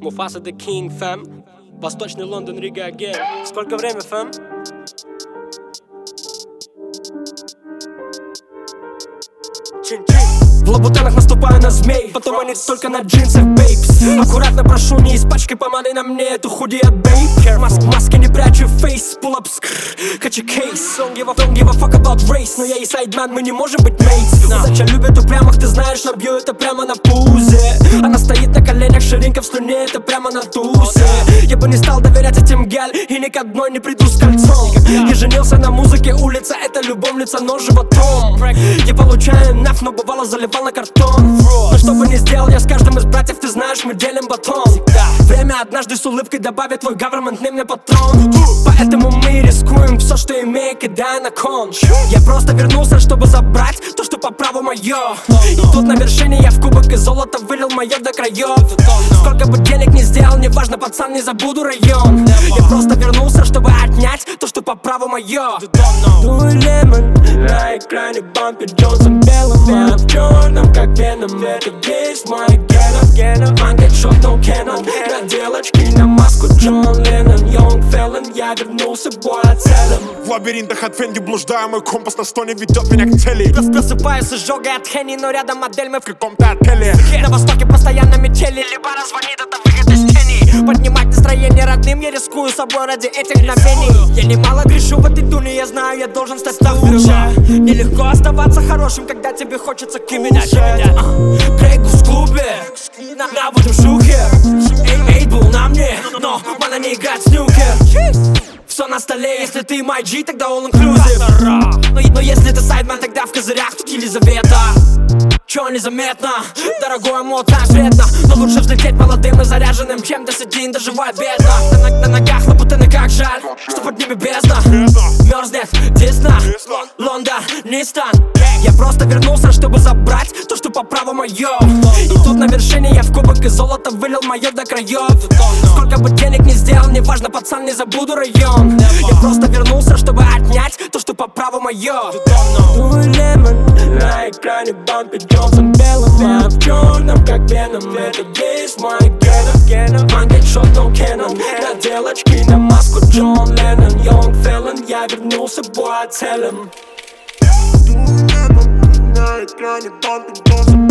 Mufasa the King, fam. Восточный Лондон, Рига, again. Сколько время, фам? В лабутенах наступаю на змей, потом они только на джинсах, бейбс. Аккуратно прошу, не испачкай помадой на мне эту худи от бейб. Маски не прячу, фейс, pull up, catch a case. Don't give a fuck about race, но я и сайдман, мы не можем быть mates. Удача любит упрямых, ты знаешь, но бью это прямо на пузе. Она стоит на коленях, ширинка в слюне, это прямо на тусе. Я бы не стал доверять этим галь, и ни к одной не приду с кольцом. Я женился на музыке, улица, это любовница, но животом. Я получаю наф, но бывало заливал на картон. Но что бы ни сделал я с каждым из братьев, ты знаешь, мы делим батон. Время однажды с улыбкой добавит твой government name на патрон. Поэтому мы рискуем все, что имею, кидая на кон. Я просто вернулся, чтобы забрать то, что по праву мое. И тут на вершине я в кубок из золота вылил мое до краев. Сколько бы денег не сделал, неважно, пацан, не забуду район. Я просто вернулся, чтобы отнять то, что по праву мое. Дуй лемон, на экране бампит Джонсон белым, а в черном, как веном. Это есть мой геном. Man get shot, no cannon. Надел очки на маску Джон Леннон. Young felon, я вернулся, бой, целым. В лабиринтах от Фенди блуждаю, мой компас на стоне ведет меня к цели. Просыпаюсь с изжогой от Хенни, но рядом модель мы в каком-то отеле. На востоке постоянно метели, либо звонит, это выход из тени. Поднимать настроение родным, я рискую собой ради этих мгновений. Я немало грешу в этой дуне, я знаю, я должен стать лучше. Нелегко оставаться хорошим, когда тебе хочется кименять. Крейгус в клубе, наводим шухер. Эй, был на мне, но мана не играть в снюкер. Все на столе, если ты мой G, тогда all inclusive. Но если ты сайдман, тогда в козырях тут Елизавета. Чё незаметно, дорогой мод, так вредно. Но лучше взлететь молодым и заряженным, чем досидеть, доживая бедно. На ногах лабутены, как жаль, что под ними бездна. Мерзнет Десна, Лондон, Нистан. Я просто вернулся, чтобы забрать то, что по праву мое. И тут на вершине я в кубок из золота вылил мое до краев. Сколько бы денег не сделал, неважно, пацан, не забуду район. Я просто вернулся, чтобы отнять то, что по праву мое. Дуй лемон, на экране бампит Джонсон белым, а в черном, как веном. Это есть мой геном. Man get shot, no cannon. Надел очки на маску Джон Леннон. Young felon, я вернулся, бой, целым. На экране бампит Джонсон